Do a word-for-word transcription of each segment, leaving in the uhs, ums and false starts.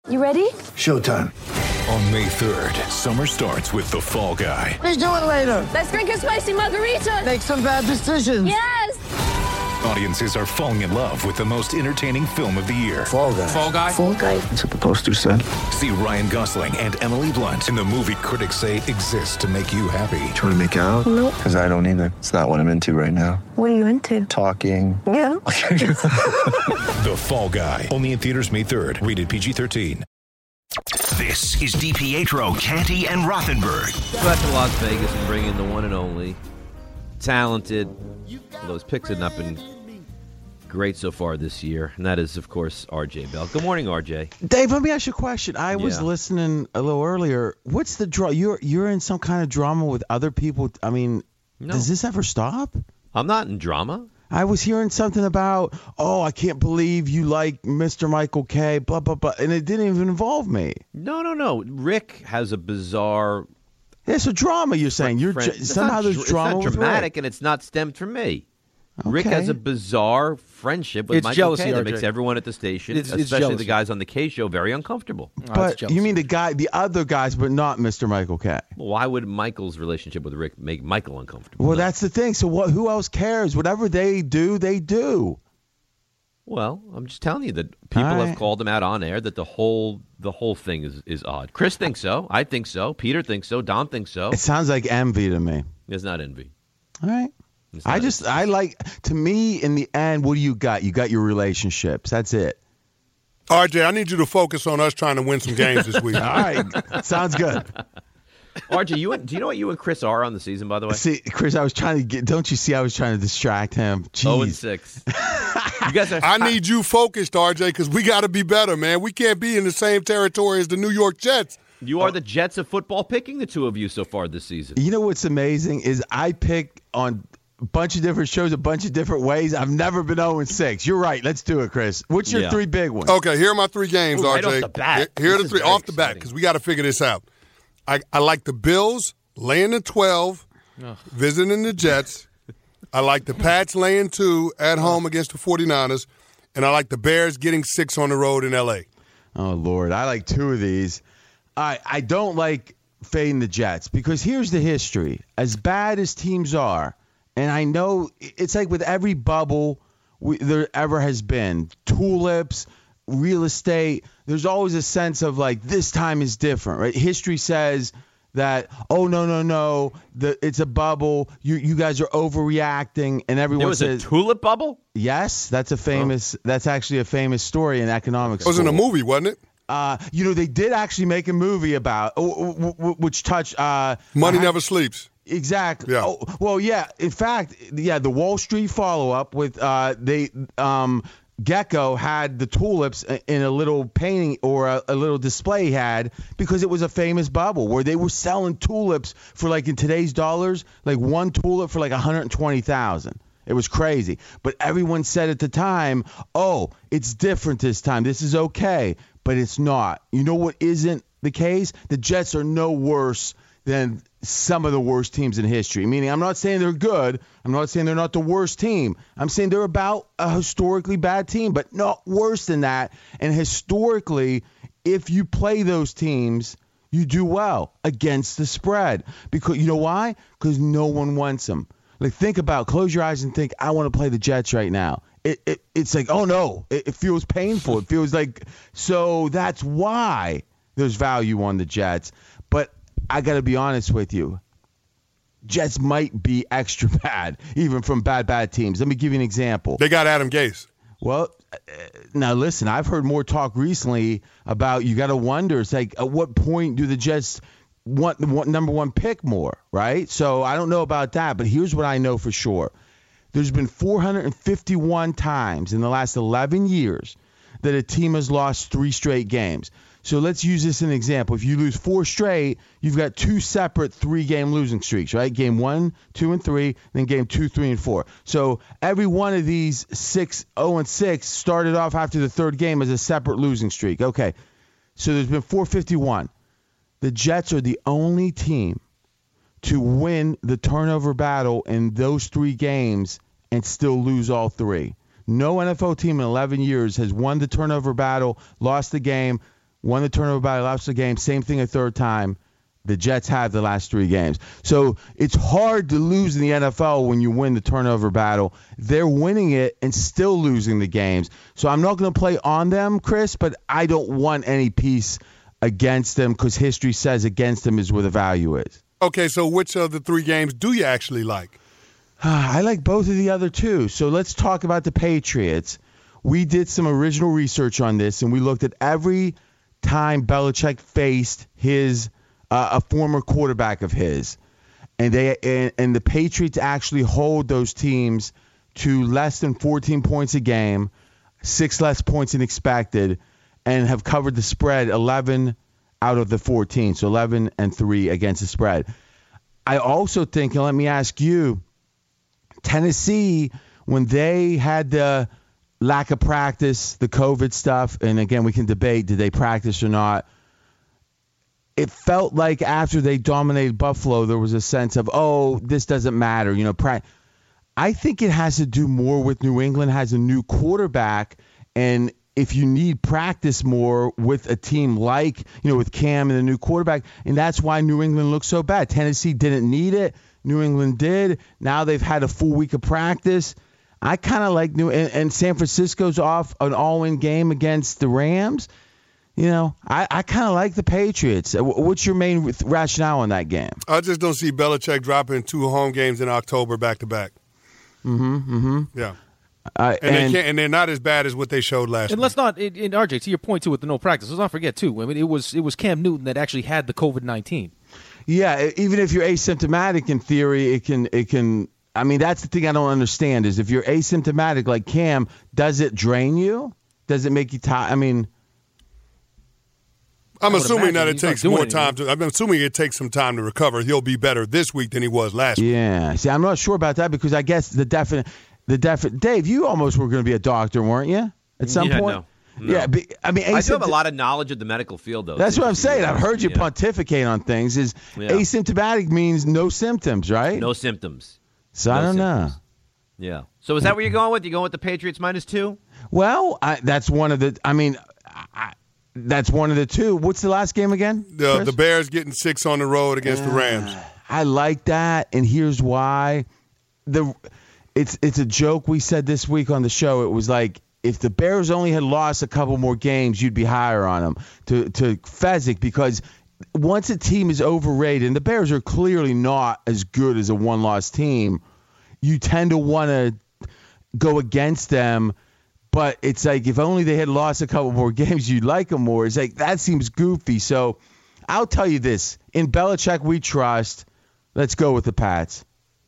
You ready? Showtime. On May third, summer starts with The Fall Guy. Let's do it later. Let's drink a spicy margarita. Make some bad decisions. Yes! Audiences are falling in love with the most entertaining film of the year. Fall Guy. Fall Guy? Fall Guy. That's what the poster said. See Ryan Gosling and Emily Blunt in the movie critics say exists to make you happy. Trying to make it out? Nope. Because I don't either. It's not what I'm into right now. What are you into? Talking. Yeah. The Fall Guy. Only in theaters May third. Rated P G thirteen. This is DiPietro, Canty, and Rothenberg. Go back to Las Vegas and bring in the one and only talented. Those picks have not been great so far this year, and that is, of course, R J Bell. Good morning, R J. Dave, let me ask you a question. I was Yeah. listening a little earlier. What's the draw? You're you're in some kind of drama with other people. I mean, No. does this ever stop? I'm not in drama. I was hearing something about, oh, I can't believe you like Mister Michael K. Blah blah blah, and it didn't even involve me. No, no, no. Rick has a bizarre. It's a drama. You're saying you're friend- ju- It's somehow not, there's dr- drama It's not with dramatic, Rick. and it's not stemmed from me. Rick has Okay. a bizarre friendship with It's Michael jealousy, K that R J. makes everyone at the station, It's- it's especially the jealousy. guys on the K show, very uncomfortable. Oh, it's But jealousy. you mean the guy, the other guys, but not Mister Michael K. Well, why would Michael's relationship with Rick make Michael uncomfortable? Well, No. that's the thing. So what? Who else cares? Whatever they do, they do. Well, I'm just telling you that people All have right. called him out on air that the whole the whole thing is, is odd. Chris thinks so. I think so. Peter thinks so. Don thinks so. It sounds like envy to me. It's not envy. All right. It's I not- just, it's- I like, to me, in the end, what do you got? You got your relationships. That's it. R J, I need you to focus on us trying to win some games this week. All right. Sounds good. R J, you and, do you know what you and Chris are on the season, by the way? See, Chris, I was trying to get, don't you see I was trying to distract him? Jeez. Oh and six. You guys are. I need you focused, R J, because we got to be better, man. We can't be in the same territory as the New York Jets. You are the Jets of football, picking the two of you so far this season. You know what's amazing is I pick on a bunch of different shows, a bunch of different ways. I've never been oh and six. You're right. Let's do it, Chris. What's your Yeah. three big ones? Okay, here are my three games, Ooh, right R J. off the bat. Here, here are This the is three very off the bat exciting. because we got to figure this out. I, I like the Bills laying the twelve, visiting the Jets. I like the Pats laying two at home against the 49ers. And I like the Bears getting six on the road in L A. Oh, Lord. I like two of these. I I don't like fading the Jets because here's the history. As bad as teams are, and I know it's like with every bubble we, there ever has been, tulips, real estate, there's always a sense of like this time is different, right? History says that, oh, no, no, no, the, it's a bubble. You you guys are overreacting, and everyone There was says, a tulip bubble? yes, that's a famous, that's actually a famous story in economics It was in a school. movie, wasn't it? Uh, you know, they did actually make a movie about, w- w- w- which touched. Uh, Money uh, never sleeps. Exactly. Yeah. Oh, well, yeah. In fact, yeah, the Wall Street follow-up with uh, they um, Gecko had the tulips in a little painting or a, a little display he had because it was a famous bubble where they were selling tulips for like in today's dollars, like one tulip for like one hundred twenty thousand. It was crazy. But everyone said at the time, oh, it's different this time. This is okay. But it's not. You know what isn't the case? The Jets are no worse than some of the worst teams in history. Meaning, I'm not saying they're good. I'm not saying they're not the worst team. I'm saying they're about a historically bad team, but not worse than that. And historically, if you play those teams, you do well against the spread. Because you know why? Because no one wants them. Like, think about, close your eyes and think, I want to play the Jets right now. It, it It's like, oh, no, it, it feels painful. It feels like, so that's why there's value on the Jets. But I got to be honest with you. Jets might be extra bad, even from bad, bad teams. Let me give you an example. They got Adam Gase. Well, uh, now listen, I've heard more talk recently about you got to wonder, it's like, at what point do the Jets want the one, number one pick more, right? So I don't know about that, but here's what I know for sure. There's been four hundred fifty-one times in the last eleven years that a team has lost three straight games. So let's use this as an example. If you lose four straight, you've got two separate three-game losing streaks, right? Game one, two, and three, then game two, three, and four. So every one of these six, oh and six started off after the third game as a separate losing streak. Okay, so there's been four fifty-one. The Jets are the only team to win the turnover battle in those three games and still lose all three. No N F L team in eleven years has won the turnover battle, lost the game, won the turnover battle, lost the game. Same thing a third time. The Jets have the last three games. So it's hard to lose in the N F L when you win the turnover battle. They're winning it and still losing the games. So I'm not going to play on them, Chris, but I don't want any piece against them because history says against them is where the value is. Okay, so which of the three games do you actually like? I like both of the other two. So let's talk about the Patriots. We did some original research on this, and we looked at every time Belichick faced his Uh, a former quarterback of his, and they and, and the Patriots actually hold those teams to less than fourteen points a game, six less points than expected, and have covered the spread eleven out of the fourteen, so eleven and three against the spread. I also think, and let me ask you, Tennessee, when they had the lack of practice, the COVID stuff, and again, we can debate, did they practice or not? It felt like after they dominated Buffalo, there was a sense of, oh, this doesn't matter. You know, pra- I think it has to do more with New England has a new quarterback, and if you need practice more with a team like, you know, with Cam and the new quarterback, and that's why New England looks so bad. Tennessee didn't need it. New England did. Now they've had a full week of practice. I kind of like New and, and San Francisco's off an all-in game against the Rams. You know, I, I kind of like the Patriots. What's your main rationale on that game? I just don't see Belichick dropping two home games in October back-to-back. Mm-hmm, mm-hmm. Yeah. Uh, and, and, they can't, and they're not as bad as what they showed last And week. let's not, in, in R J, to your point, too, with the no practice, let's not forget, too, I mean, it was it was Cam Newton that actually had the COVID nineteen. Yeah, even if you're asymptomatic in theory, it can it can. I mean, that's the thing I don't understand is if you're asymptomatic like Cam, does it drain you? Does it make you tired? I mean, I'm I would assuming that imagine it he's not takes doing more anything. time to. I'm assuming it takes some time to recover. He'll be better this week than he was last week. yeah. See, I'm not sure about that because I guess the definite, the definite. Dave, you almost were going to be a doctor, weren't you? At some Yeah, point. no. No. Yeah, be, I mean, I do have a asymptom- lot of knowledge of the medical field, though. That's too, what I'm so you saying. I've heard you yeah. pontificate on things. Is Yeah. asymptomatic means no symptoms, right? No symptoms. So no I don't know. symptoms. Yeah. So is that where you're going with? You going with the Patriots minus two? Well, I, that's one of the. I mean, I, that's one of the two. What's the last game again? The, Chris? the Bears getting six on the road against the Rams. I like that, and here's why. The it's it's a joke we said this week on the show. It was like if the Bears only had lost a couple more games, you'd be higher on them to to Fezzik because once a team is overrated, and the Bears are clearly not as good as a one-loss team, you tend to want to go against them. But it's like if only they had lost a couple more games, you'd like them more. It's like that seems goofy. So I'll tell you this. In Belichick, we trust. Let's go with the Pats.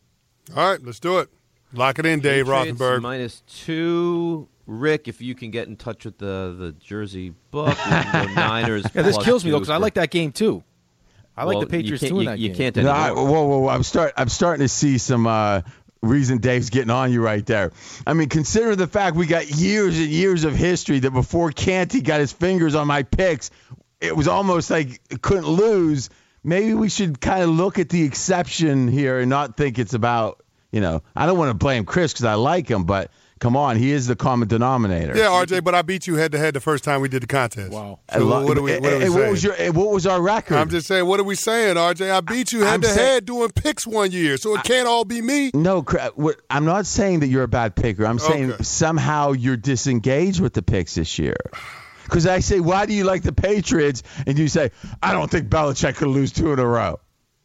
All right, let's do it. Lock it in, Dave Patriots Rothenberg. minus two. Rick, if you can get in touch with the, the Jersey book, we can go Niners. Yeah, this plus kills me, though, two because I for- like that game, too. I like Well, the Patriots, you too, can't- in you- that you game. can't No, anymore. I, whoa, whoa, whoa! I'm start. I'm starting to see some uh, reason Dave's getting on you right there. I mean, consider the fact we got years and years of history that before Canty got his fingers on my picks, it was almost like it couldn't lose. Maybe we should kind of look at the exception here and not think it's about. You know, I don't want to blame Chris because I like him, but come on, he is the common denominator. Yeah, R J, but I beat you head to head the first time we did the contest. Wow. I So lo- what are we, what are we and saying? what was your? and What was our record? I'm just saying, what are we saying, R J? I beat you head I'm to saying- head doing picks one year, so it can't all be me. No, cra- what- I'm not saying that you're a bad picker. I'm saying Okay. somehow you're disengaged with the picks this year. Because I say, why do you like the Patriots? And you say, I don't think Belichick could lose two in a row.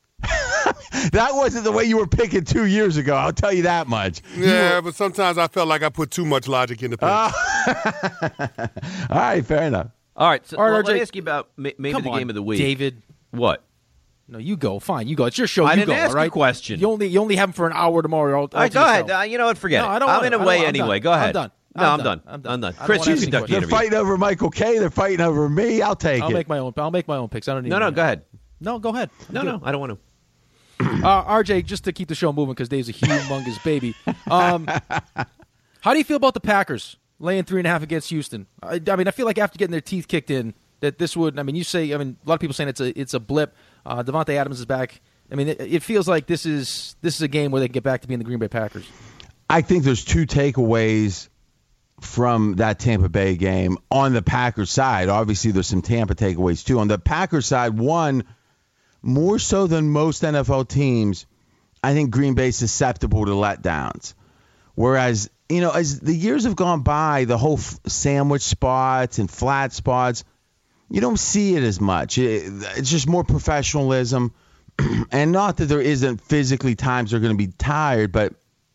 That wasn't the way you were picking two years ago. I'll tell you that much. Yeah, but sometimes I felt like I put too much logic in the picks. All right, fair enough. All right, so All right, well, R J. let me ask you about ma- maybe Come the on, game of the week. David. What? No, you go. Fine, you go. It's your show. I you didn't go, ask all right? you a question. You only, you only have them for an hour tomorrow. All, all All right, to go ahead. yourself. Uh, you know what? Forget No, it. I don't I'm want in it. a I way don't- I'm anyway. done. Go I'm ahead. done. No, I'm I'm done. done. I'm done. I'm done. I don't Chris, wanna you ask any conduct the questions. They're interview. fighting over Michael K. They're fighting over me. I'll take I'll it. make my own. I'll make my own picks. I don't need. No, no, any- go ahead. No, go ahead. No, no, I don't want to. Uh, R J, just to keep the show moving because Dave's a humongous baby. Um, how do you feel about the Packers laying three and a half against Houston? I, I mean, I feel like after getting their teeth kicked in, that this would. I mean, you say. I mean, a lot of people saying it's a it's a blip. Uh, Devontae Adams is back. I mean, it, it feels like this is this is a game where they can get back to being the Green Bay Packers. I think there's two takeaways from that Tampa Bay game on the Packers side. Obviously, there's some Tampa takeaways too. On the Packers side, one, more so than most N F L teams, I think Green Bay's susceptible to letdowns. Whereas, you know, as the years have gone by, the whole f- sandwich spots and flat spots, you don't see it as much. It, it's just more professionalism. And not that there isn't physically times they're going to be tired, but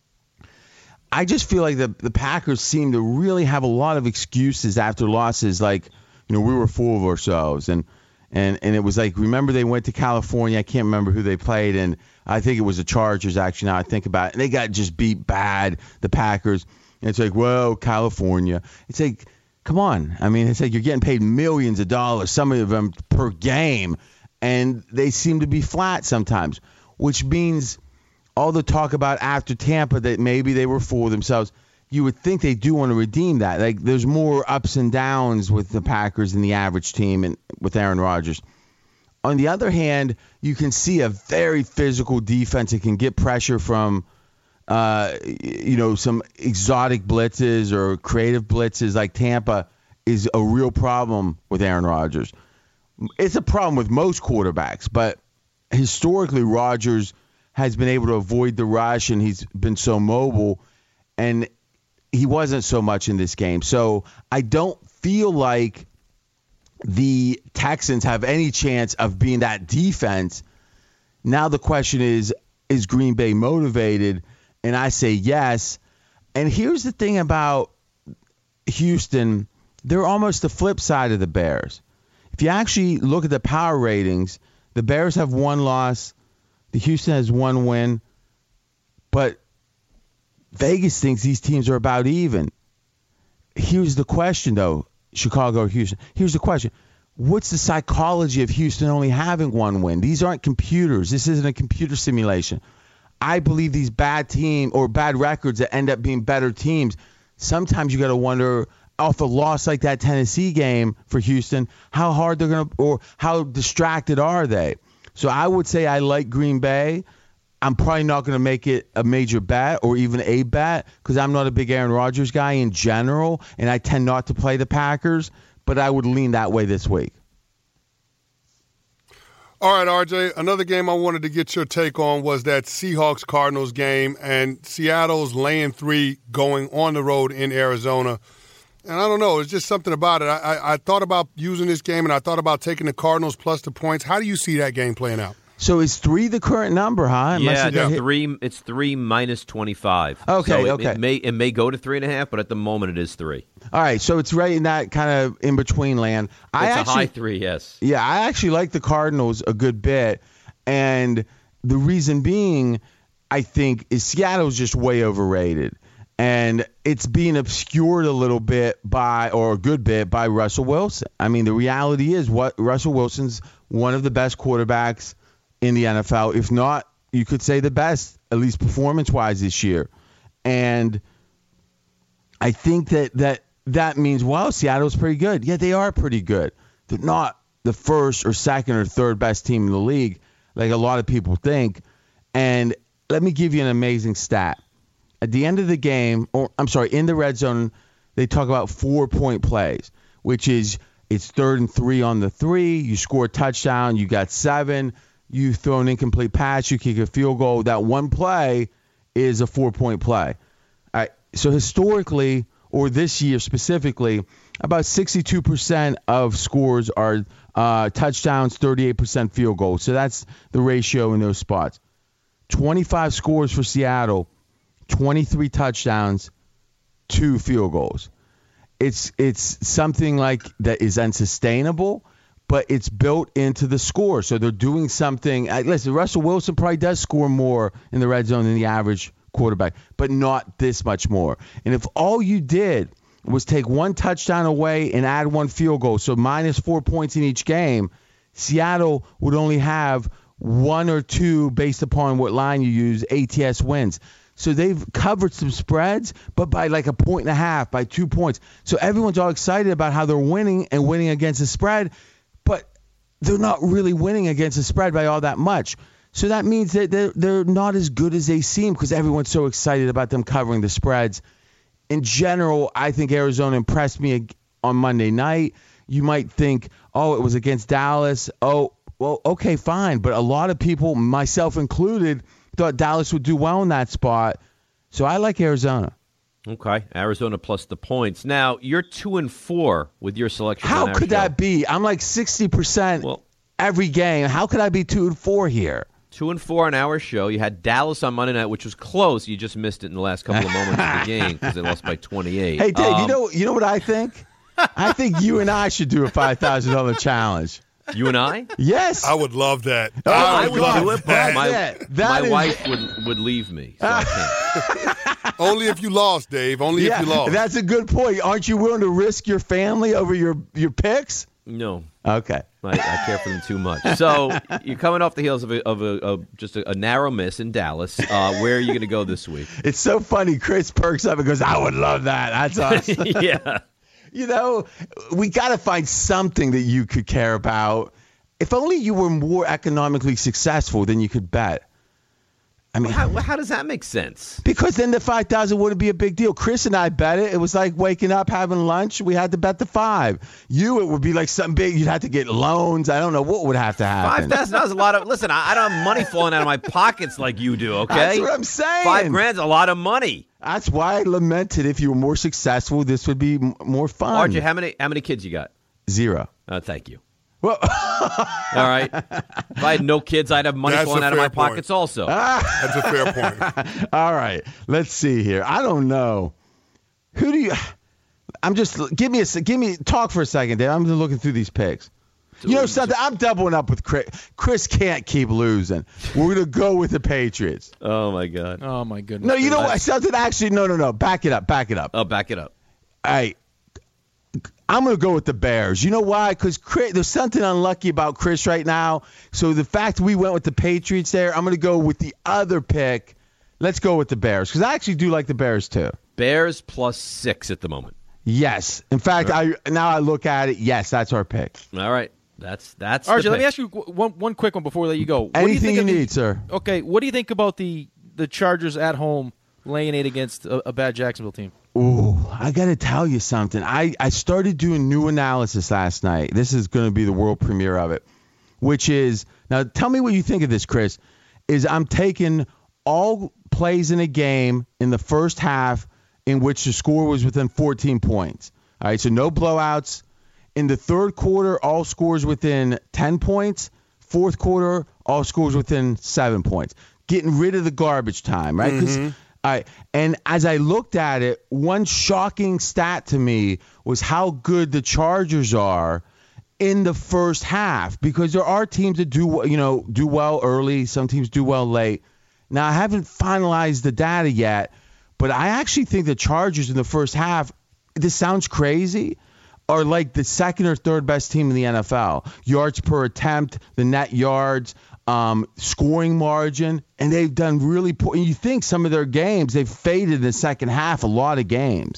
I just feel like the, the Packers seem to really have a lot of excuses after losses. Like, you know, we were full of ourselves. And, and, and it was like, remember they went to California. I can't remember who they played. And I think it was the Chargers, actually, now I think about it. And they got just beat bad, the Packers. And it's like, whoa, California. It's like, come on. I mean, it's like you're getting paid millions of dollars, some of them per game. And they seem to be flat sometimes, which means all the talk about after Tampa that maybe they were full of themselves, you would think they do want to redeem that. Like, there's more ups and downs with the Packers than the average team and with Aaron Rodgers. On the other hand, you can see a very physical defense that can get pressure from, uh, you know, some exotic blitzes or creative blitzes like Tampa is a real problem with Aaron Rodgers. It's a problem with most quarterbacks, but historically Rodgers has been able to avoid the rush, and he's been so mobile, and he wasn't so much in this game. So I don't feel like the Texans have any chance of being that defense. Now the question is, is Green Bay motivated? And I say yes. And here's the thing about Houston. They're almost the flip side of the Bears. If you actually look at the power ratings, the Bears have one loss, the Houston has one win, but Vegas thinks these teams are about even. Here's the question, though, Chicago or Houston. Here's the question. What's the psychology of Houston only having one win? These aren't computers. This isn't a computer simulation. I believe these bad team or bad records that end up being better teams, sometimes you got to wonder, off a loss like that Tennessee game for Houston, how hard they're going to, or how distracted are they? So I would say I like Green Bay. I'm probably not going to make it a major bet or even a bet because I'm not a big Aaron Rodgers guy in general, and I tend not to play the Packers, but I would lean that way this week. All right, R J, another game I wanted to get your take on was that Seahawks-Cardinals game, and Seattle's laying three going on the road in Arizona. And I don't know, it's just something about it. I, I, I thought about using this game, and I thought about taking the Cardinals plus the points. How do you see that game playing out? So is three the current number, huh? It yeah, it's three. It's three minus twenty-five. Okay, so it, okay. It may it may go to three and a half, but at the moment it is three. All right, so it's right in that kind of in between land. I it's actually, a high three, yes. Yeah, I actually like the Cardinals a good bit, and the reason being, I think, is Seattle's just way overrated. And it's being obscured a little bit by, or a good bit, by Russell Wilson. I mean, the reality is what Russell Wilson's one of the best quarterbacks in the N F L, if not, you could say the best, at least performance-wise this year. And I think that that, that means, well, Seattle's pretty good. Yeah, they are pretty good. They're not the first or second or third best team in the league, like a lot of people think. And let me give you an amazing stat. At the end of the game, or I'm sorry, in the red zone, they talk about four-point plays, which is it's third and three on the three. You score a touchdown. You got seven. You throw an incomplete pass. You kick a field goal. That one play is a four-point play. All right. So historically, or this year specifically, about sixty-two percent of scores are uh, touchdowns, thirty-eight percent field goals. So that's the ratio in those spots. twenty-five scores for Seattle. twenty-three touchdowns, two field goals. It's it's something like that is unsustainable, but it's built into the score. So they're doing something. Listen, Russell Wilson probably does score more in the red zone than the average quarterback, but not this much more. And if all you did was take one touchdown away and add one field goal, so minus four points in each game, Seattle would only have one or two, based upon what line you use, A T S wins. So they've covered some spreads, but by like a point and a half, by two points. So everyone's all excited about how they're winning and winning against the spread, but they're not really winning against the spread by all that much. So that means that they're, they're not as good as they seem because everyone's so excited about them covering the spreads. in general, I think Arizona impressed me on Monday night. You might think, oh, it was against Dallas. Oh, well, okay, fine. But a lot of people, myself included, thought Dallas would do well in that spot. So I like Arizona. Okay, Arizona plus the points. Now, you're two and four with your selection. How on our could show. that be? I'm like sixty percent Well, every game. How could I be two and four here? Two and four on our show. You had Dallas on Monday night, which was close. You just missed it in the last couple of moments of the game because they lost by twenty-eight. Hey, Dave, um, you know you know what I think? I think you and I should do a five thousand dollars challenge. You and I? Yes. I would love that. Oh, I I would would love do it, but that. my, That- that my is- wife would, would leave me. So I can't. Only if you lost, Dave. Only yeah, if you lost. that's a good point. Aren't you willing to risk your family over your, your picks? No. Okay. I, I care for them too much. So you're coming off the heels of a, of a, of just a, a narrow miss in Dallas. Uh, where are you going to go this week? It's so funny. Chris perks up and goes, I would love that. That's awesome. Yeah. You know, we got to find something that you could care about. If only you were more economically successful, then you could bet. I mean, How, how does that make sense? because then the five thousand wouldn't be a big deal. Chris and I bet it. It was like waking up, having lunch. We had to bet the five. You, it would be like something big. You'd have to get loans. I don't know what would have to happen. Five thousand dollars is a lot of. Listen, I, I don't have money falling out of my pockets like you do. Okay, That's what I'm saying. Five grand's a lot of money. That's why I lamented if you were more successful, this would be m- more fun. R J, how many how many kids you got? Zero. Oh, thank you. Well, All right. If I had no kids, I'd have money That's falling a out of my fair point. pockets also. That's a fair point. all right. Let's see here. I don't know. Who do you? I'm just give me a se- give me talk for a second, Dave. I'm just looking through these picks. You know something? I'm doubling up with Chris. Chris can't keep losing. We're gonna go with the Patriots. Oh my God. Oh my goodness. No, you know gracious. what? Something actually. No, no, no. Back it up. Back it up. Oh, back it up. All right. I'm going to go with the Bears. You know why? Because there's something unlucky about Chris right now. So the fact we went with the Patriots there, I'm going to go with the other pick. Let's go with the Bears because I actually do like the Bears too. Bears plus six at the moment. Yes. In fact, I now I look at it. Yes, that's our pick. All right. That's that's. R J, the let me pick. ask you one one quick one before we let you go. What do you Anything think you, of the- need, sir. Okay, what do you think about the the Chargers at home laying eight against a, a bad Jacksonville team? Ooh, I got to tell you something. I, I started doing new analysis last night. This is going to be the world premiere of it, which is now tell me what you think of this, Chris. Is I'm taking all plays in a game in the first half in which the score was within fourteen points. All right, so no blowouts. In the third quarter, all scores within ten points. Fourth quarter, all scores within seven points. Getting rid of the garbage time, right? 'Cause I, and as I looked at it, one shocking stat to me was how good the Chargers are in the first half, because there are teams that do you know do well early, some teams do well late. Now I haven't finalized the data yet, but I actually think the Chargers in the first half, this sounds crazy, are like the second or third best team in the N F L. Yards per attempt, the net yards, um, scoring margin, and they've done really poor. You think some of their games, they've faded in the second half, a lot of games.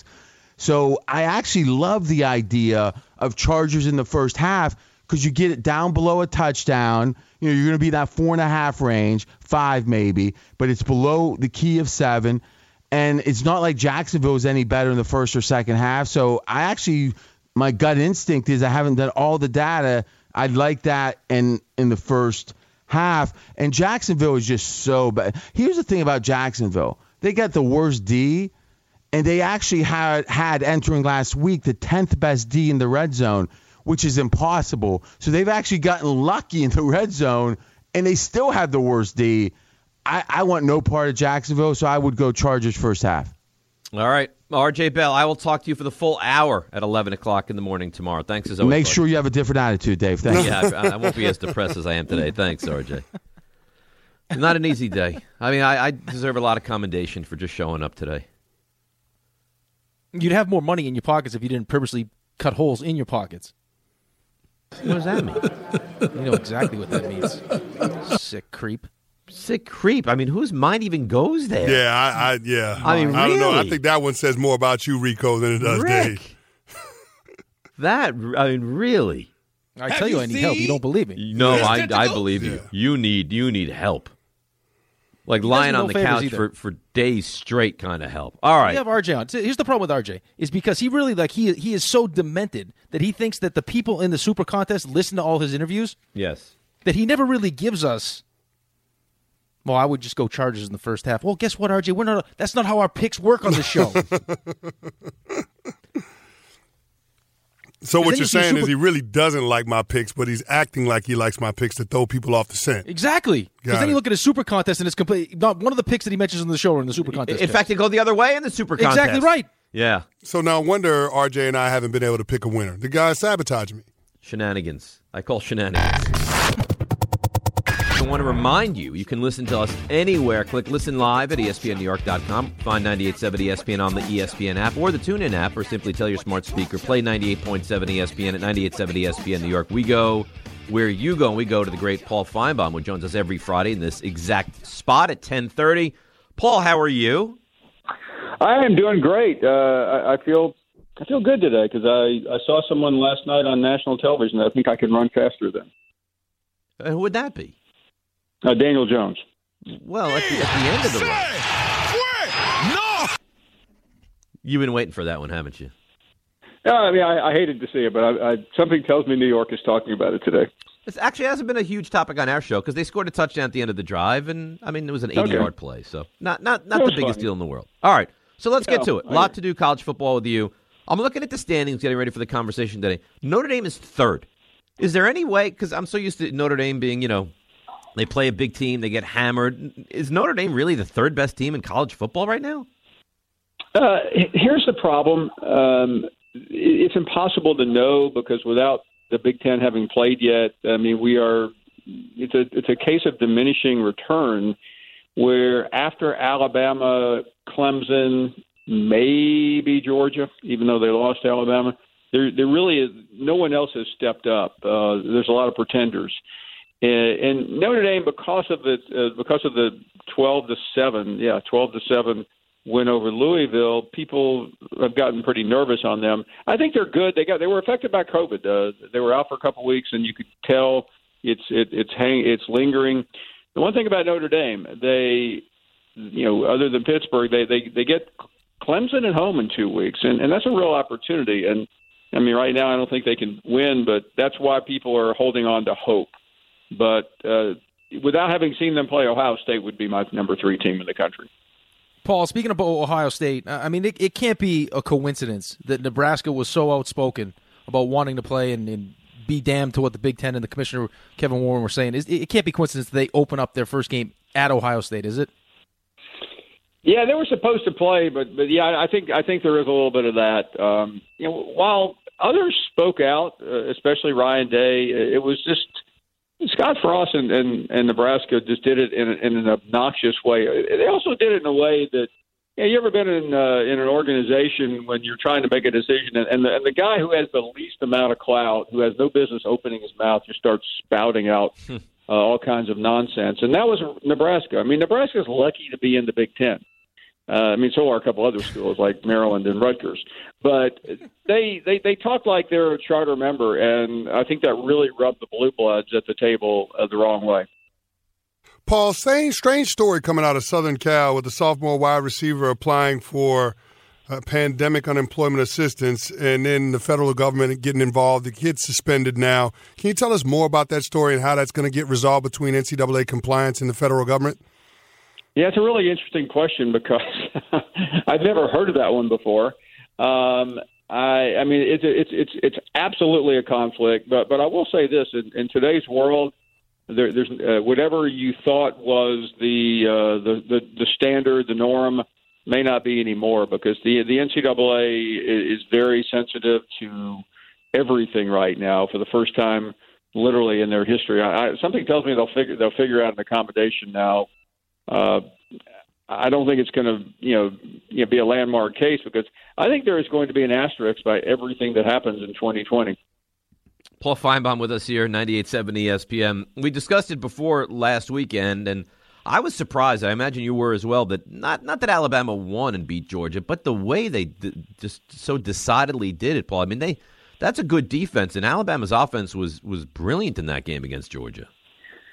So I actually love the idea of Chargers in the first half because you get it down below a touchdown. You know, you're going to be in that four and a half range, five maybe, but it's below the key of seven. And it's not like Jacksonville is any better in the first or second half. So I actually, my gut instinct is I haven't done all the data. I'd like that in, in the first half. And Jacksonville is just so bad. Here's the thing about Jacksonville. They got the worst D, and they actually had, had entering last week the tenth best D in the red zone, which is impossible. So they've actually gotten lucky in the red zone, and they still have the worst D. I, I want no part of Jacksonville, so I would go Chargers first half. All right. R J Bell, I will talk to you for the full hour at eleven o'clock in the morning tomorrow. Thanks as always. Make buddy. sure you have a different attitude, Dave. Thank you. Yeah, I, I won't be as depressed as I am today. Thanks, R J. Not an easy day. I mean, I, I deserve a lot of commendation for just showing up today. You'd have more money in your pockets if you didn't purposely cut holes in your pockets. What does that mean? You know exactly what that means. Sick creep. Sick creep. I mean, whose mind even goes there? Yeah, I, I yeah. I mean, I don't know. I really? think that one says more about you, Rico, than it does Rick. Dave. That, I mean, really? I tell you, I need help. You don't believe me. No, I, I believe you. You need, you need help. Like he lying does me on no the favors couch either. for, for days straight kind of help. All right. We have R J on. Here's the problem with R J is because he really like he he is so demented that he thinks that the people in the Super Contest listen to all his interviews. Yes. That he never really gives us. Well, I would just go Chargers in the first half. Well, guess what, R J? We're not. That's not how our picks work on the show. So what then you're you see saying super- is he really doesn't like my picks, but he's acting like he likes my picks to throw people off the scent. Exactly. Because Got then you it. look at his Super Contest and it's complete. Not one of the picks that he mentions in the show are in the Super Contest. In picks. fact, they go the other way in the Super Contest. Exactly right. Yeah. So now I wonder R J and I haven't been able to pick a winner. The guy sabotaged me. Shenanigans. I call shenanigans. I want to remind you, you can listen to us anywhere. Click Listen Live at E S P N New York dot com. Find ninety-eight point seven E S P N on the E S P N app or the TuneIn app, or simply tell your smart speaker, play ninety-eight point seven E S P N at ninety-eight point seven E S P N New York. We go where you go, and we go to the great Paul Feinbaum, who joins us every Friday in this exact spot at ten thirty. Paul, how are you? I am doing great. Uh, I, I feel I feel good today because I, I saw someone last night on national television that I think I can run faster than. Uh, who would that be? Uh, Daniel Jones. Well, at the, at the end of the run. No! You've been waiting for that one, haven't you? Yeah, I mean, I, I hated to see it, but I, I, something tells me New York is talking about it today. It actually hasn't been a huge topic on our show because they scored a touchdown at the end of the drive, and I mean it was an eighty-yard Okay. play, so not not not That the was biggest fine. deal in the world. All right, so let's get Yeah, to it. A I lot agree. to do college football with you. I'm looking at the standings, getting ready for the conversation today. Notre Dame is third. Is there any way? Because I'm so used to Notre Dame being, you know, they play a big team, they get hammered. Is Notre Dame really the third best team in college football right now? Uh, here's the problem. Um, it's impossible to know because without the Big Ten having played yet, I mean, we are. It's a it's a case of diminishing return, where after Alabama, Clemson, maybe Georgia, even though they lost to Alabama, there there really is no one else has stepped up. Uh, there's a lot of pretenders, and, and Notre Dame because of the uh, because of the twelve to seven, yeah, twelve to seven. Win over Louisville, people have gotten pretty nervous on them. I think they're good. They got they were affected by COVID. Uh, they were out for a couple of weeks, and you could tell it's it, it's hang it's lingering. The one thing about Notre Dame, they you know other than Pittsburgh, they they, they get Clemson at home in two weeks, and, and that's a real opportunity. And I mean, right now I don't think they can win, but that's why people are holding on to hope. But uh, without having seen them play, Ohio State would be my number three team in the country. Paul, speaking of Ohio State, I mean, it, it can't be a coincidence that Nebraska was so outspoken about wanting to play and, and be damned to what the Big Ten and the Commissioner Kevin Warren were saying. It, it can't be coincidence that they open up their first game at Ohio State, is it? Yeah, they were supposed to play, but but yeah, I think I think there is a little bit of that. Um, you know, while others spoke out, uh, especially Ryan Day, it was just. Scott Frost and, and, and Nebraska just did it in, in an obnoxious way. They also did it in a way that, you know, you ever been in uh, in an organization when you're trying to make a decision, and, and, the, and the guy who has the least amount of clout, who has no business opening his mouth, just starts spouting out uh, all kinds of nonsense. And that was Nebraska. I mean, Nebraska's lucky to be in the Big Ten. Uh, I mean, so are a couple other schools like Maryland and Rutgers. But they, they, they talk like they're a charter member, and I think that really rubbed the Blue Bloods at the table uh, the wrong way. Paul, same strange story coming out of Southern Cal with the sophomore wide receiver applying for uh, pandemic unemployment assistance, and then the federal government getting involved. The kid's suspended now. Can you tell us more about that story and how that's going to get resolved between N C double A compliance and the federal government? Yeah, it's a really interesting question because I've never heard of that one before. Um, I, I mean, it's it's it's it's absolutely a conflict. But but I will say this: in, in today's world, there, there's uh, whatever you thought was the, uh, the the the standard, the norm, may not be anymore because the the N C double A is very sensitive to everything right now for the first time, literally in their history. I, I, something tells me they'll figure they'll figure out an accommodation now. Uh, I don't think it's going to, you know, you know, be a landmark case because I think there is going to be an asterisk by everything that happens in twenty twenty. Paul Feinbaum with us here, ninety-eight point seven E S P N. We discussed it before last weekend, and I was surprised. I imagine you were as well. That not not that Alabama won and beat Georgia, but the way they d- just so decidedly did it, Paul. I mean, they that's a good defense, and Alabama's offense was was brilliant in that game against Georgia.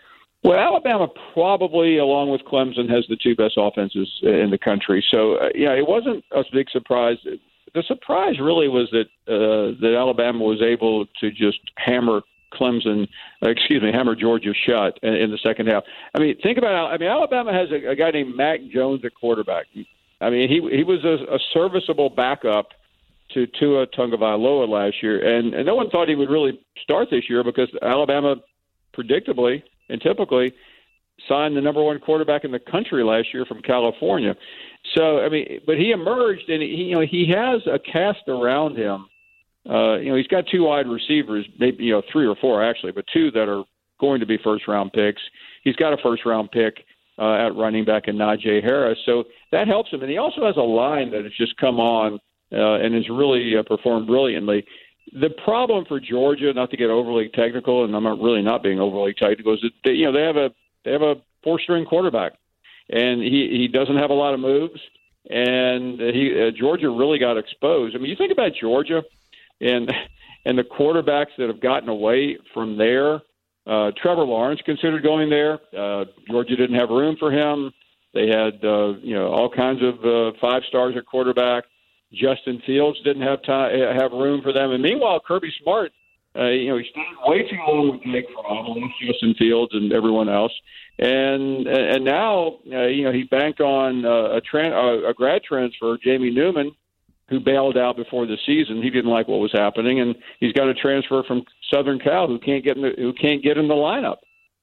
Well, Alabama probably, along with Clemson, has the two best offenses in the country. So, uh, yeah, it wasn't a big surprise. The surprise really was that uh, that Alabama was able to just hammer Clemson, uh, excuse me, hammer Georgia shut in, in the second half. I mean, think about. I mean, Alabama has a, a guy named Mac Jones at quarterback. I mean, he he was a, a serviceable backup to Tua Tagovailoa last year, and, and no one thought he would really start this year because Alabama, predictably and typically, signed the number one quarterback in the country last year from California. So, I mean, but he emerged, and he, you know, he has a cast around him. Uh, you know, he's got two wide receivers, maybe, you know, three or four actually, but two that are going to be first-round picks. He's got a first-round pick uh, at running back in Najee Harris, so that helps him. And he also has a line that has just come on uh, and has really uh, performed brilliantly. The problem for Georgia, not to get overly technical, and I'm not really not being overly technical, is that they, you know they have a they have a four-string quarterback, and he, he doesn't have a lot of moves, and he uh, Georgia really got exposed. I mean, you think about Georgia and and the quarterbacks that have gotten away from there. Uh, Trevor Lawrence considered going there. Uh, Georgia didn't have room for him. They had uh, you know all kinds of uh, five stars at quarterback. Justin Fields didn't have time, have room for them. And meanwhile, Kirby Smart, uh, you know, he stayed way too long with Jake Fromm, along with Justin Fields and everyone else. And and now, uh, you know, he banked on uh, a, tran- a grad transfer, Jamie Newman, who bailed out before the season. He didn't like what was happening, and he's got a transfer from Southern Cal who can't get in the, who can't get in the lineup.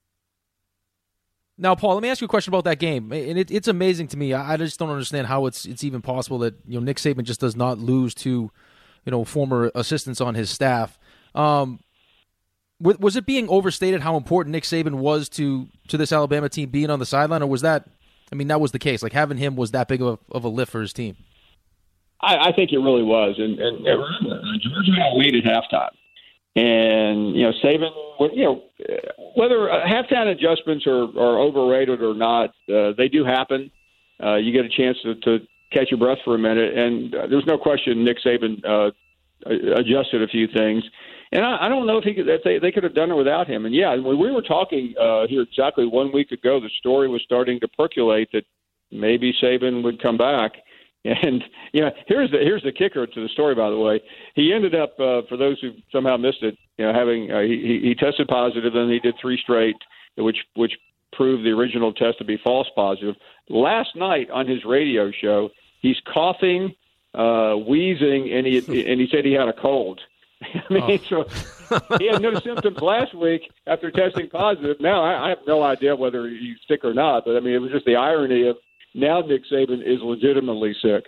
Now, Paul, let me ask you a question about that game. And it, it's amazing to me. I, I just don't understand how it's it's even possible that you know Nick Saban just does not lose to you know former assistants on his staff. Um, w- was it being overstated how important Nick Saban was to to this Alabama team being on the sideline, or was that? I mean, that was the case. Like having him was that big of a, of a lift for his team. I, I think it really was, and, and remember, Georgia had a lead at halftime. And, you know, Saban, you know, whether uh, halftime adjustments are, are overrated or not, uh, they do happen. Uh, you get a chance to, to catch your breath for a minute. And uh, there's no question Nick Saban uh, adjusted a few things. And I, I don't know if, he could, if they, they could have done it without him. And, yeah, when we were talking uh, here exactly one week ago, the story was starting to percolate that maybe Saban would come back. And, you know, here's the here's the kicker to the story, by the way. He ended up, uh, for those who somehow missed it, you know, having uh, he, he tested positive, and he did three straight, which which proved the original test to be false positive. Last night on his radio show, he's coughing, uh, wheezing, and he and he said he had a cold. I mean, oh. so he had no symptoms last week after testing positive. Now I, I have no idea whether he's sick or not, but I mean, it was just the irony of. Now Nick Saban is legitimately sick.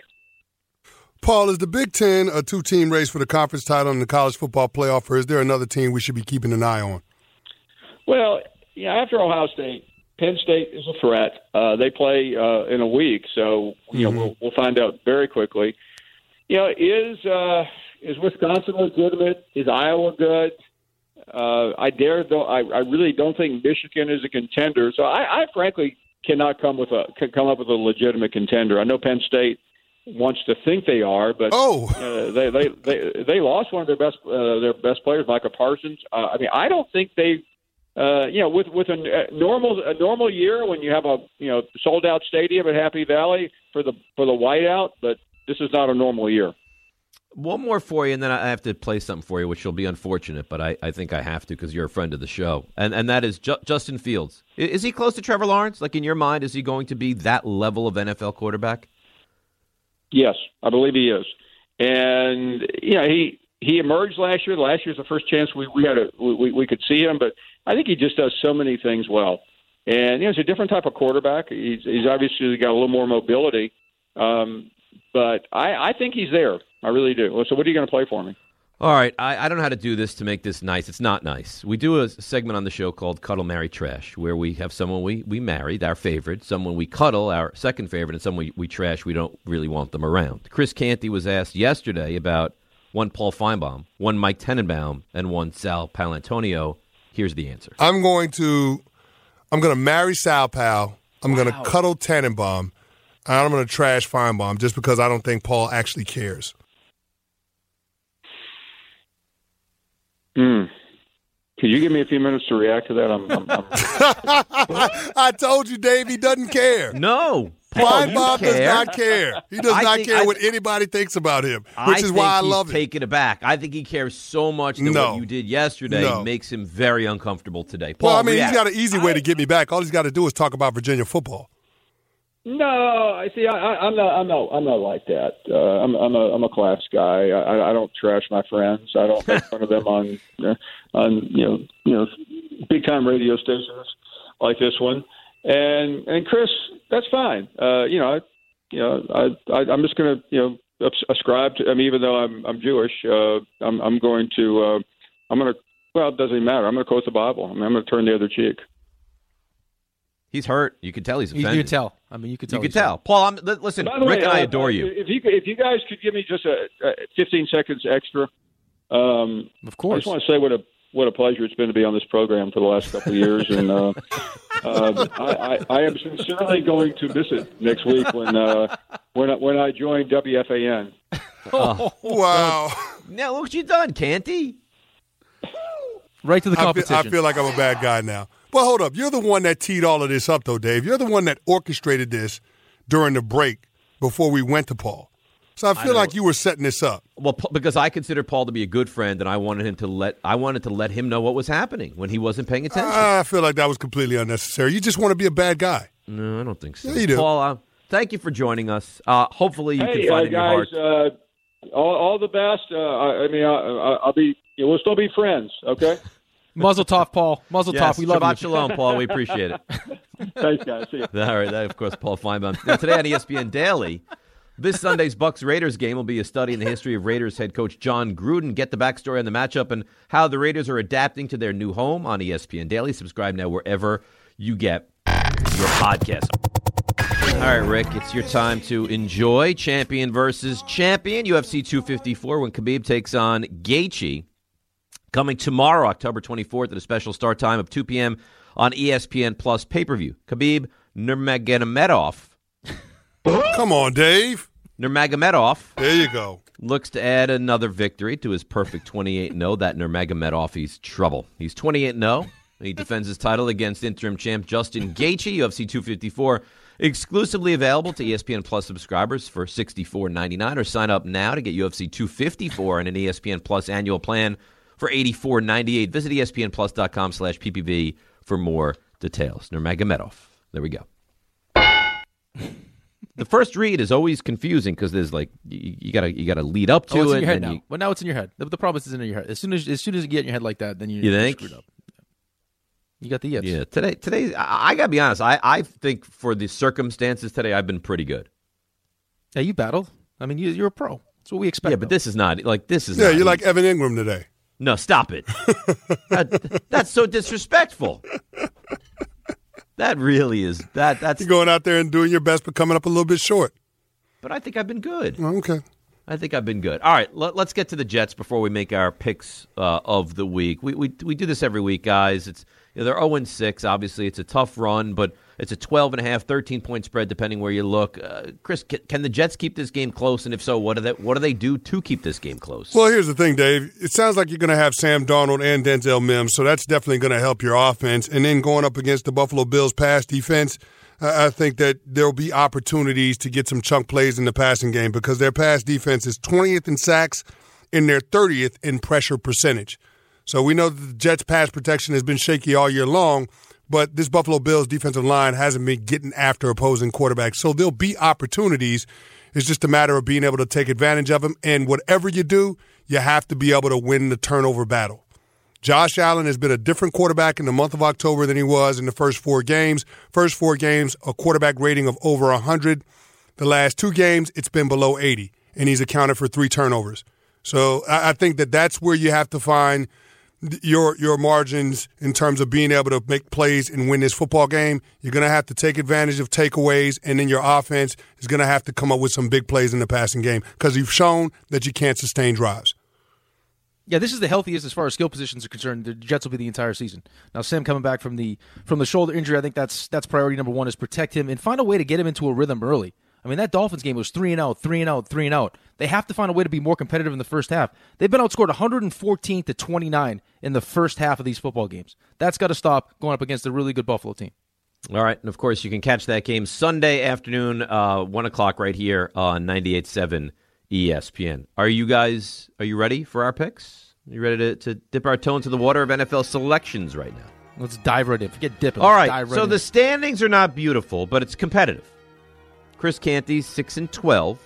Paul, is the Big Ten a two-team race for the conference title in the college football playoff, or is there another team we should be keeping an eye on? Well, yeah, after Ohio State, Penn State is a threat. Uh, they play uh, in a week, so you mm-hmm. know we'll, we'll find out very quickly. You know, is uh, is Wisconsin legitimate? Is Iowa good? Uh, I dare. Though, I, I really don't think Michigan is a contender. So I, I frankly. cannot come with a come up with a legitimate contender. I know Penn State wants to think they are, but oh. uh, they, they they they lost one of their best uh, their best players, Micah Parsons. Uh, I mean, I don't think they, uh, you know, with with a normal a normal year when you have a you know sold out stadium at Happy Valley for the for the whiteout, but this is not a normal year. One more for you, and then I have to play something for you, which will be unfortunate, but I, I think I have to because you're a friend of the show. And and that is Ju- Justin Fields. Is, is he close to Trevor Lawrence? Like, in your mind, is he going to be that level of N F L quarterback? Yes, I believe he is. And, you know, he he emerged last year. Last year's the first chance we, we had a, we, we could see him, but I think he just does so many things well. And, you know, he's a different type of quarterback. He's, he's obviously got a little more mobility. Um, but I, I think he's there. I really do. So what are you going to play for me? All right. I, I don't know how to do this to make this nice. It's not nice. We do a segment on the show called Cuddle, Marry, Trash, where we have someone we, we married, our favorite, someone we cuddle, our second favorite, and someone we, we trash. We don't really want them around. Chris Canty was asked yesterday about one Paul Feinbaum, one Mike Tenenbaum, and one Sal Paolantonio. Here's the answer. I'm going to I'm going to marry Sal Pal. I'm wow. going to cuddle Tenenbaum. And I'm going to trash Feinbaum just because I don't think Paul actually cares. Mm. Could you give me a few minutes to react to that? I'm, I'm, I'm... I told you, Dave, he doesn't care. No. Blind Paul, Bob care. does not care. He does I not think, care I, what anybody thinks about him, which I is why I he's love it. Taken aback. I think he cares so much that No. what you did yesterday No. makes him very uncomfortable today. Paul, Well, I mean, react. he's got an easy way to get me back. All he's got to do is talk about Virginia football. No, I see. I, I, I'm not. I'm not. I'm not like that. Uh, I'm. I'm a. I'm a class guy. I, I don't trash my friends. I don't make fun of them on, uh, on you know, you know, big time radio stations like this one. And and Chris, that's fine. Uh, you know, I, you know, I, I I'm just going to you know ascribe to. I mean, even though I'm I'm Jewish, uh, I'm I'm going to. Uh, I'm going to. Well, it doesn't even matter. I'm going to quote the Bible. I mean, I'm going to turn the other cheek. He's hurt. You could tell he's offended. You could tell. I mean, you could tell. You could tell. Paul, I'm, li- listen, By the Rick way, and I uh, adore you. If you if you guys could give me just a, a fifteen seconds extra, um, of course. I just want to say what a what a pleasure it's been to be on this program for the last couple of years, and uh, uh, I, I, I am sincerely going to miss it next week when uh, when I, when I join W F A N. Oh, wow! Now look what you done, Canty. Right to the I feel, competition. I feel like I'm a bad guy now. Well, hold up. You're the one that teed all of this up, though, Dave. You're the one that orchestrated this during the break before we went to Paul. So I feel I like you were setting this up. Well, P- because I consider Paul to be a good friend, and I wanted him to let I wanted to let him know what was happening when he wasn't paying attention. I feel like that was completely unnecessary. You just want to be a bad guy. No, I don't think so. Yeah, you do. Paul, uh, thank you for joining us. Uh, hopefully, you Hey, can find uh, in your heart. guys, uh, all, all the best. Uh, I, I mean, I, I'll be. You know, we'll still be friends, okay? Muzzle tov, Paul. Muzzle Yes, tov. We love Shabbat you. Shalom, Paul. We appreciate it. Thanks, guys. See you. All right, that, of course, Paul Feinbaum. Now, today on E S P N Daily, this Sunday's Bucs-Raiders game will be a study in the history of Raiders head coach John Gruden. Get the backstory on the matchup and how the Raiders are adapting to their new home on E S P N Daily. Subscribe now wherever you get your podcast. All right, Rick, it's your time to enjoy champion versus champion. U F C two fifty-four when Khabib takes on Gaethje. Coming tomorrow, October twenty-fourth, at a special start time of two p.m. on E S P N Plus pay-per-view. Khabib Nurmagomedov. Come on, Dave. Nurmagomedov. There you go. Looks to add another victory to his perfect twenty-eight and oh. That Nurmagomedov, he's trouble. He's twenty-eight and oh. He defends his title against interim champ Justin Gaethje. U F C two fifty-four exclusively available to E S P N Plus subscribers for sixty-four ninety-nine, or sign up now to get U F C two fifty-four and an E S P N Plus annual plan for eighty-four ninety-eight. Visit espnplus.com slash ppv for more details. Nurmagomedov. There we go. The first read is always confusing because there's like you, you gotta you gotta lead up to oh, it's it. in your head and now. you, Well, now it's in your head. The, the problem is it's in your head. As soon as as soon as you get in your head like that, then you, You you're think? screwed up. You got the yips. yeah, today today I, I gotta be honest. I, I think for the circumstances today, I've been pretty good. Yeah, you battled. I mean, you, you're a pro. That's what we expect. Yeah, but though. this is not like this is. Yeah, not you're like Evan Ingram today. No, stop it. that, that's so disrespectful. That really is. That that's. You're going out there and doing your best, but coming up a little bit short. But I think I've been good. Okay. I think I've been good. All right, let, let's get to the Jets before we make our picks uh, of the week. We, we we do this every week, guys. It's you know, they're oh and six. Obviously, it's a tough run, but it's a twelve and a half, thirteen point spread depending where you look. Uh, Chris, can, can the Jets keep this game close? And if so, what do they what do they do to keep this game close? Well, here's the thing, Dave. It sounds like you're going to have Sam Darnold and Denzel Mims, so that's definitely going to help your offense. And then going up against the Buffalo Bills pass defense, I think that there'll be opportunities to get some chunk plays in the passing game because their pass defense is twentieth in sacks and they're thirtieth in pressure percentage. So we know that the Jets' pass protection has been shaky all year long, but this Buffalo Bills defensive line hasn't been getting after opposing quarterbacks. So there'll be opportunities. It's just a matter of being able to take advantage of them. And whatever you do, you have to be able to win the turnover battle. Josh Allen has been a different quarterback in the month of October than he was in the first four games. First four games, a quarterback rating of over one hundred. The last two games, it's been below eighty, and he's accounted for three turnovers. So I think that that's where you have to find your your margins in terms of being able to make plays and win this football game. You're going to have to take advantage of takeaways, and then your offense is going to have to come up with some big plays in the passing game because you've shown that you can't sustain drives. Yeah, this is the healthiest as far as skill positions are concerned. The Jets will be the entire season. Now, Sam coming back from the from the shoulder injury, I think that's that's priority number one is protect him and find a way to get him into a rhythm early. I mean, that Dolphins game was three and out, three and out, three and out. They have to find a way to be more competitive in the first half. They've been outscored one hundred fourteen to twenty-nine in the first half of these football games. That's got to stop going up against a really good Buffalo team. All right, and of course you can catch that game Sunday afternoon, uh, one o'clock right here on ninety-eight point seven E S P N. Are you guys? Are you ready for our picks? Are you ready to, to dip our toe into the water of N F L selections right now? Let's dive right in. Forget dipping. All Let's right, dive right so in. the standings are not beautiful, but it's competitive. Chris Canty six and twelve.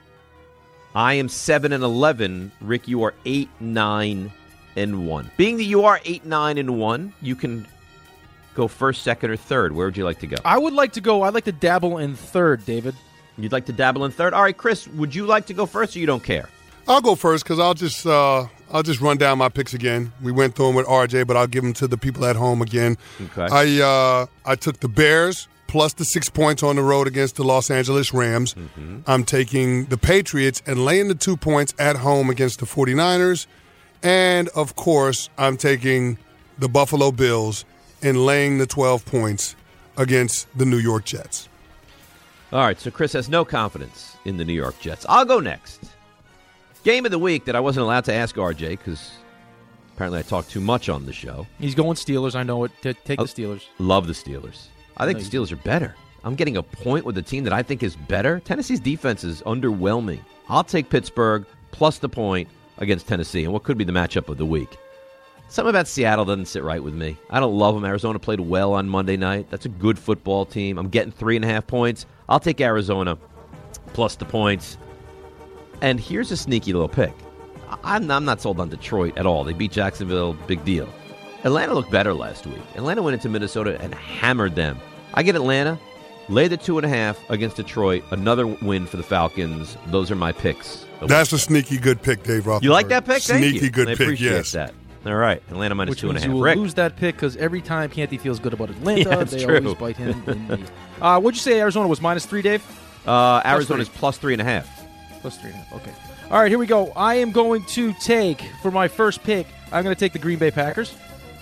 I am seven and eleven. Rick, you are eight, nine, and one. Being that you are eight, nine, and one, you can go first, second, or third. Where would you like to go? I would like to go. I'd like to dabble in third, David. You'd like to dabble in third? All right, Chris, would you like to go first, or you don't care? I'll go first because I'll just uh, I'll just run down my picks again. We went through them with R J, but I'll give them to the people at home again. Okay. I uh, I took the Bears plus the six points on the road against the Los Angeles Rams. Mm-hmm. I'm taking the Patriots and laying the two points at home against the forty-niners. And, of course, I'm taking the Buffalo Bills and laying the twelve points against the New York Jets. All right, so Chris has no confidence in the New York Jets. I'll go next. Game of the week that I wasn't allowed to ask R J because apparently I talked too much on the show. He's going Steelers. I know it. T- take the Steelers. Love the Steelers. I think No, the Steelers are better. I'm getting a point with a team that I think is better. Tennessee's defense is underwhelming. I'll take Pittsburgh plus the point against Tennessee and what could be the matchup of the week. Something about Seattle doesn't sit right with me. I don't love them. Arizona played well on Monday night. That's a good football team. I'm getting three and a half points. I'll take Arizona plus the points. And here's a sneaky little pick. I'm, I'm not sold on Detroit at all. They beat Jacksonville, big deal. Atlanta looked better last week. Atlanta went into Minnesota and hammered them. I get Atlanta, lay the two and a half against Detroit. Another win for the Falcons. Those are my picks. That's a sneaky good pick, Dave Rothenberg. You like that pick? Thank Sneaky you. good I pick, appreciate yes. that. All right, Atlanta minus Which two and a means half. you will Rick? lose that pick because every time Canty feels good about Atlanta, Yeah, that's they true. always bite him. In the, uh, what'd you say Arizona was, minus three, Dave? Uh, Arizona's plus three and a half. Plus three and a half, okay. All right, here we go. I am going to take, for my first pick, I'm going to take the Green Bay Packers.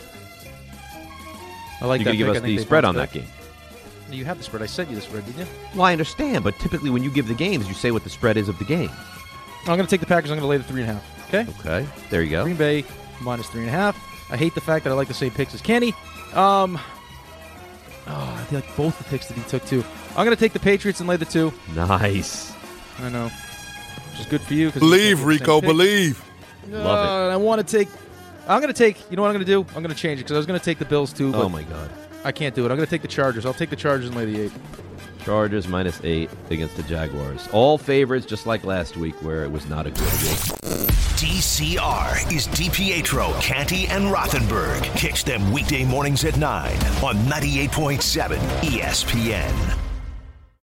I like You're that going to give pick. us I think the they spread bounce on back. that game. You have the spread. I sent you the spread, didn't you? Well, I understand, but typically when you give the games, you say what the spread is of the game. I'm going to take the Packers. I'm going to lay the three and a half. Okay? Okay, there you go. Green Bay minus three and a half. I hate the fact that I like the same picks as Kenny. Um, oh, I like both the picks that he took, too. I'm going to take the Patriots and lay the two. Nice. I know. Which is good for you. 'cause Believe, we can't get the Rico, same pick. believe. Love it. Uh, I want to take... I'm going to take... You know what I'm going to do? I'm going to change it because I was going to take the Bills, too. But Oh, my God. I can't do it. I'm going to take the Chargers. I'll take the Chargers and lay the eight. Chargers minus eight against the Jaguars. All favorites, just like last week, where it was not a good week. D C R is DiPietro, Canty, and Rothenberg. Catch them weekday mornings at nine on ninety-eight point seven E S P N.